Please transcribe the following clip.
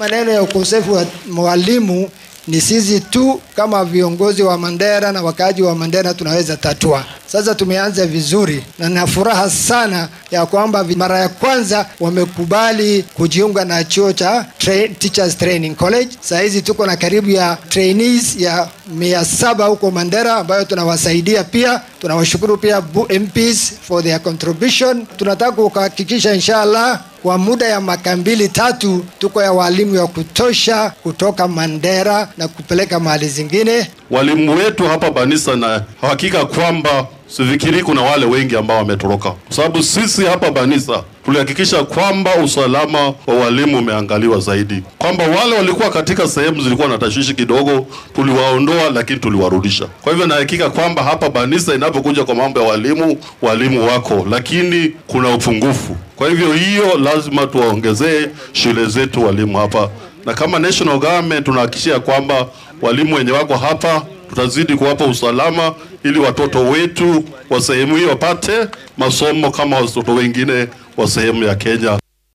maneno ya ukosefu wa mwalimu ni sisi tu kama viongozi wa Mandera na wakaaji wa Mandera tunaweza tatua. Sasa tumeanza vizuri na nina furaha sana ya kwamba mara ya kwanza wamekubali kujiunga na chuo cha Teachers Training College. Sasa hizi tuko na karibu ya trainees ya 700 huko Mandera ambayo tunawasaidia pia. Tunawashukuru pia MPs for their contribution. Tunataka kuhakikisha inshallah kwa muda ya miaka 2-3 tuko ya walimu ya kutosha kutoka Mandera na kupeleka mahali zingine. Walimu wetu hapa Banisa, na hakika kwamba sifikiri kuna wale wengi ambao wametoroka, kwa sababu sisi hapa Banisa tulihakikisha kwamba usalama wa walimu umeangaliwa zaidi, kwamba wale walikuwa katika sehemu zilikuwa na tashwishi kidogo tuliwaondoa, lakini tuliwarudisha. Kwa hivyo na hakika kwamba hapa Banisa inapokuja kwa mambo ya walimu wako, lakini kuna upungufu. Kwa hivyo hiyo lazima tuwaongezee shule zetu walimu hapa, na kama national government tunahakikisha kwamba walimu wenye wako hapa tutazidi kuwapa usalama ili watoto wetu wa sehemu hiyo wapate masomo kama watoto wengine wa sehemu ya Kenya.